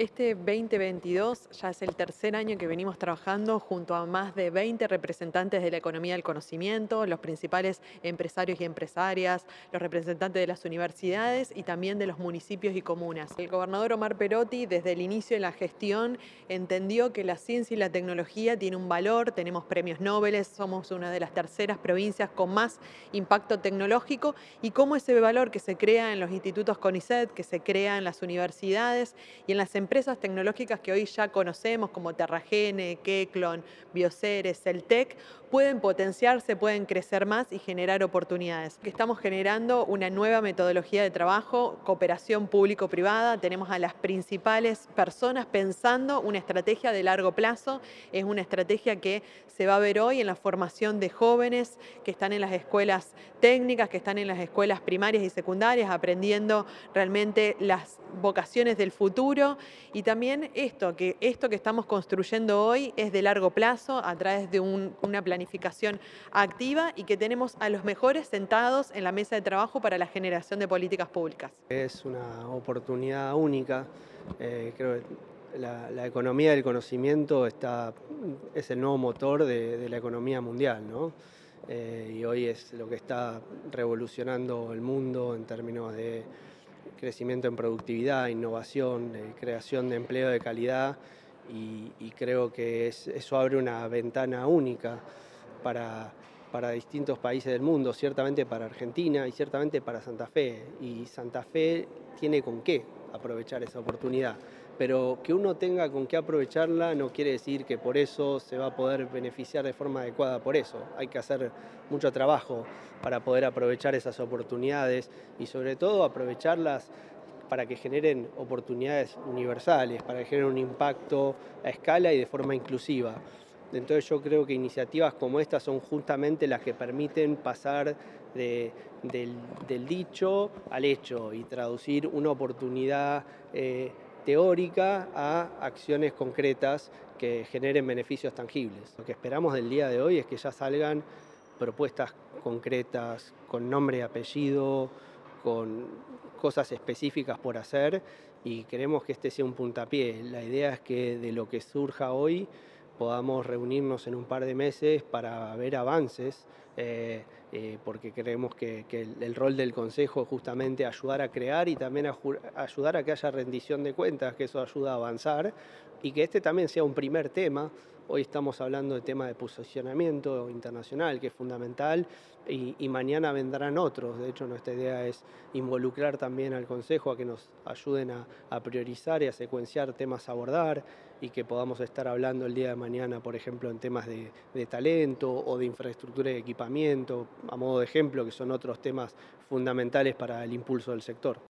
Este 2022 ya es el tercer año que venimos trabajando junto a más de 20 representantes de la economía del conocimiento, los principales empresarios y empresarias, los representantes de las universidades y también de los municipios y comunas. El gobernador Omar Perotti, desde el inicio de la gestión, entendió que la ciencia y la tecnología tienen un valor, tenemos premios Nobel, somos una de las terceras provincias con más impacto tecnológico y cómo ese valor que se crea en los institutos CONICET, que se crea en las universidades y en las empresas tecnológicas que hoy ya conocemos como Terragene, Keklon, Bioceres, Celtec, pueden potenciarse, pueden crecer más y generar oportunidades. Estamos generando una nueva metodología de trabajo, cooperación público-privada, tenemos a las principales personas pensando una estrategia de largo plazo, es una estrategia que se va a ver hoy en la formación de jóvenes que están en las escuelas técnicas, que están en las escuelas primarias y secundarias, aprendiendo realmente las vocaciones del futuro y también esto que estamos construyendo hoy es de largo plazo a través de una planificación activa y que tenemos a los mejores sentados en la mesa de trabajo para la generación de políticas públicas. Es una oportunidad única. Creo que la economía del conocimiento es el nuevo motor de la economía mundial, ¿no? Y hoy es lo que está revolucionando el mundo en términos de crecimiento en productividad, innovación, creación de empleo de calidad y creo que eso abre una ventana única para, para distintos países del mundo, ciertamente para Argentina y ciertamente para Santa Fe. Y Santa Fe tiene con qué aprovechar esa oportunidad. Pero que uno tenga con qué aprovecharla no quiere decir que por eso se va a poder beneficiar de forma adecuada por eso. Hay que hacer mucho trabajo para poder aprovechar esas oportunidades y sobre todo aprovecharlas para que generen oportunidades universales, para que generen un impacto a escala y de forma inclusiva. Entonces yo creo que iniciativas como estas son justamente las que permiten pasar del dicho al hecho y traducir una oportunidad teórica a acciones concretas que generen beneficios tangibles. Lo que esperamos del día de hoy es que ya salgan propuestas concretas, con nombre y apellido, con cosas específicas por hacer y queremos que este sea un puntapié. La idea es que de lo que surja hoy podamos reunirnos en un par de meses para ver avances, porque creemos que el rol del Consejo es justamente ayudar a crear y también ayudar a que haya rendición de cuentas, que eso ayuda a avanzar, y que este también sea un primer tema. Hoy estamos hablando de tema de posicionamiento internacional, que es fundamental, y mañana vendrán otros. De hecho, nuestra idea es involucrar también al Consejo a que nos ayuden a priorizar y a secuenciar temas a abordar y que podamos estar hablando el día de mañana, por ejemplo, en temas de talento o de infraestructura y equipamiento, a modo de ejemplo, que son otros temas fundamentales para el impulso del sector.